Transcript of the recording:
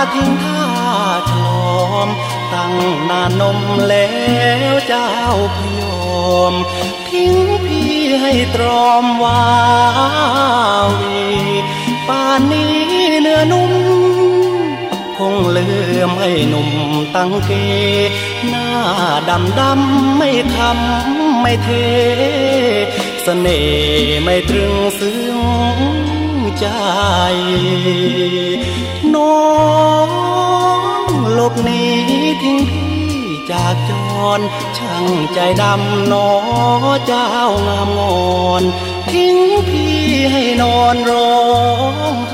ทิ้งท่าฉลอมตั้งนานนมแล้วเจ้าพยอมทิ้งพี่ให้ตรอมวาวีป่านนี้เนื้อนุ่มคงลืมให้หนุ่มตั้งเกหน้าดำไม่คำไม่เทเสน่ห์ไม่ตรึงซึ้งใจน้องหลบหนีทิ้งพี่จากจรช่างใจดำหนอเจ้างามงอนทิ้งพี่ให้นอนร้อง